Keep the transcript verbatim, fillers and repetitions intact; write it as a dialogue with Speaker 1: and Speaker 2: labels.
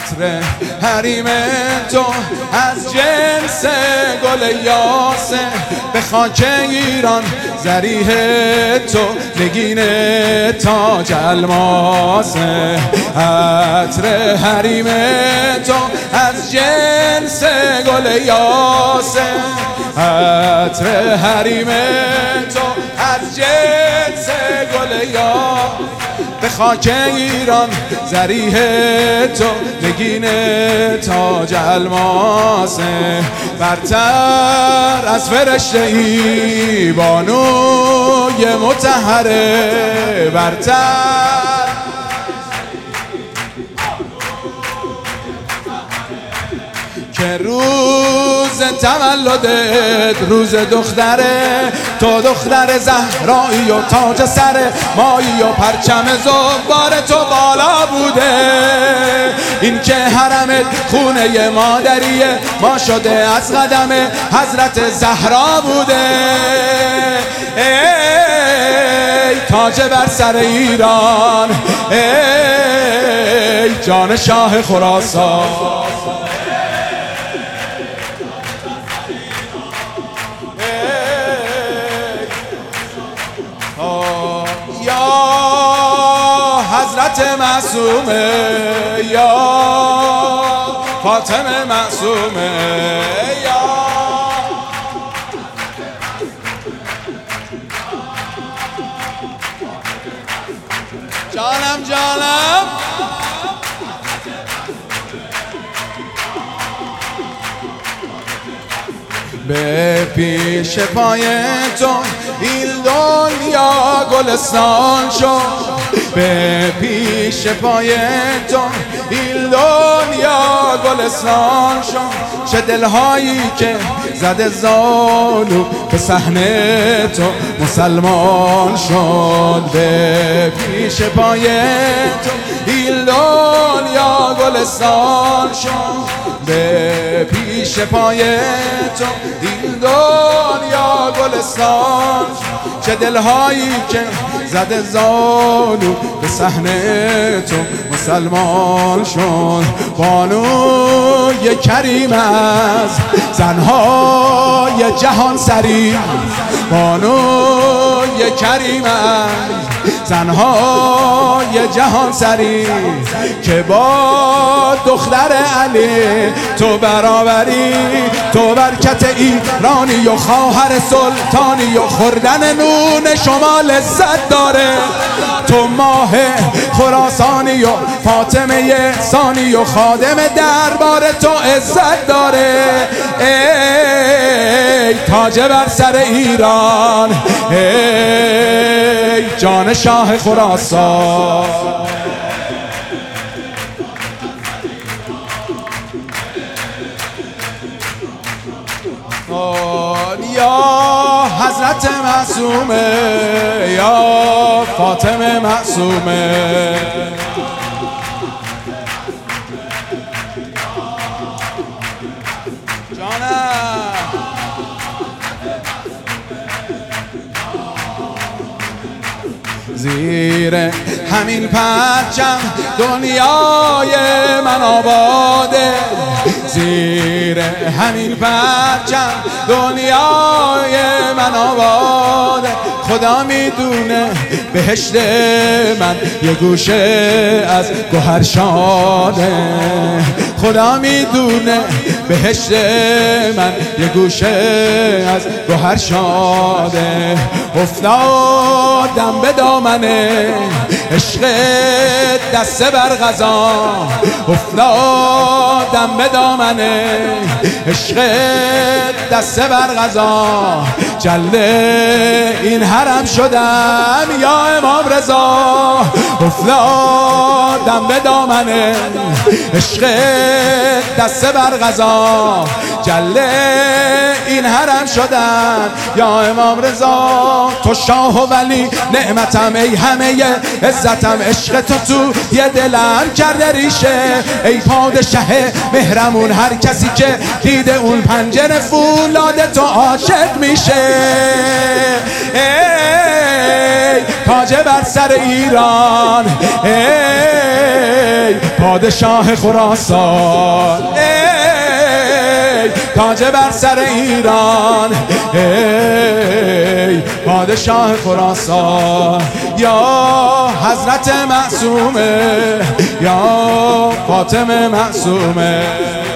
Speaker 1: عطر حریم تو از جنس گل یاسه، به خاک ایران ذریح تو نگین تاج الماسه. عطر حریم تو از جنس گل یاسه، عطر حریم تو از جنس گل یاسه، به خاک ایران ذریح تو نگین تاج الماسه. برتر از فرشته ای بانوی مطهره، برتر که روز تولدت روز دختره، تو دختر زهرایی و تاج سر مایی و پرچم زوار تو بالا بوده. این که حرمت خونه مادریه ما شده از قدم حضرت زهرا بوده. ای تاج بر سر ایران، ای جان شاه خراسان، حضرت معصومه یا فاطمه معصومه یا جانم جانم به پیش پای تو این دنیا گلستان شد، به پیش پای تو این دنیا گلستان شد. چه دلهایی که زده زانو به صحنه تو مسلمان شد، به پیش پای تو این دنیا گلستان شد، به پیش پای تو این دنیا گلستان شد. چه دلهایی که زده زانو به صحنه تو مسلمان شد. بانوی کریم از زنهای جهان سری، بانوی کریم از زنهای جهان سری، که با دختر علی تو برابری، تو برکت ایرانی و خواهر سلطانی و خوردن نون شما لذت داره. تو ماه خراسانی و فاطمه ثانی و خادم دربار تو عزت داره. ای تاج بر سر ایران، ای جان شاه خراسان، یا حضرت معصومه یا فاطمه معصومه. جانم زیر همین پرچم دنیای من آباده، زیر همین پرچم دنیای من آباده. خدا میدونه بهشت من یه گوشه از گوهر شاده، خدا میدونه بهشت من یه گوشه از گوهر شاده. افتادم به دامن عشق دسته بر غذا، افتادم به دامن عشق دسته بر غذا. جله این حرم شدم یا امام رضا، افتادم به دامن عشق دسته بر غذا. جله این حرم شدن. یا امام رضا تو شاه و ولی نعمتم، ای همه عزتم، عشق تو تو یه دلم کرده ریشه. ای پادشه مهرمون، هر کسی که دیده اون پنجره فولاد تو عاشق میشه. ای تاج بر سر ایران، ای پادشاه خراسان، ای تاج بر سر ایران، ای پادشاه خراسان. یا حضرت معصومه، یا فاطمه معصومه.